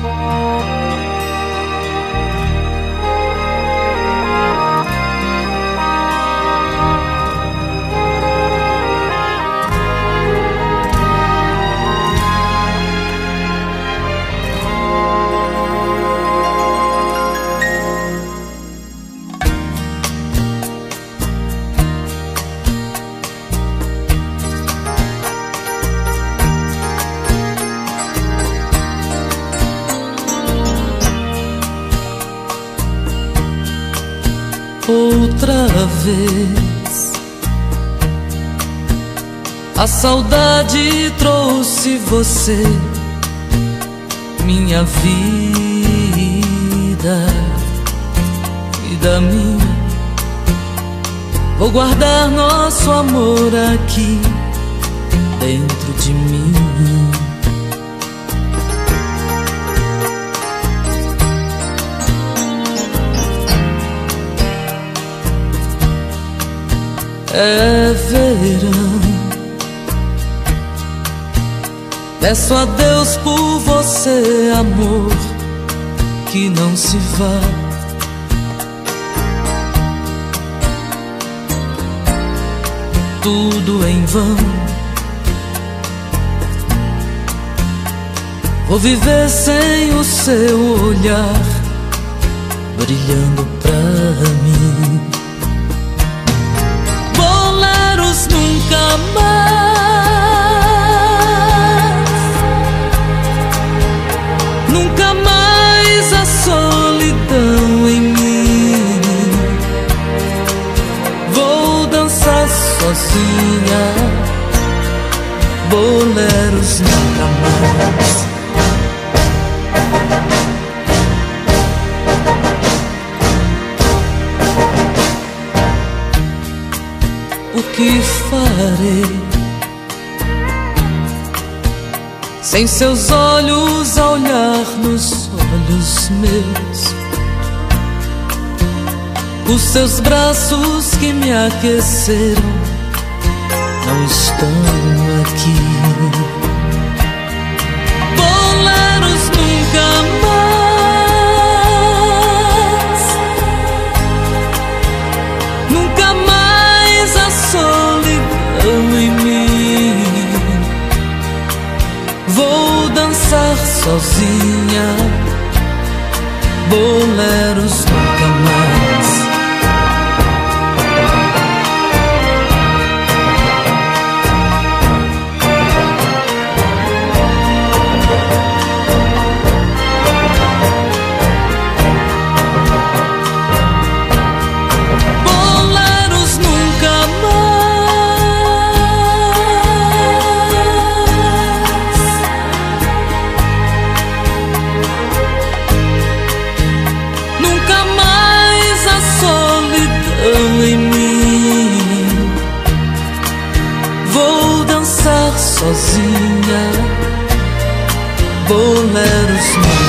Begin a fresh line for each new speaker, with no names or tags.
Outra vez a saudade trouxe você, minha vida, vida minha. Vou guardar nosso amor aqui dentro de mim. É verão, peço a Deus por você, amor, que não se vá. Tudo em vão, vou viver sem o seu olhar brilhando pra mim. Nunca mais, nunca mais a solidão em mim. Vou dançar sozinha, boleros nunca mais. O que farei sem seus olhos a olhar nos olhos meus? Os seus braços que me aqueceram não estão aqui. Boleros nunca mais, nunca mais a solidão em mim. Vou dançar sozinha, boleros nunca mais. Sozinha, boleros.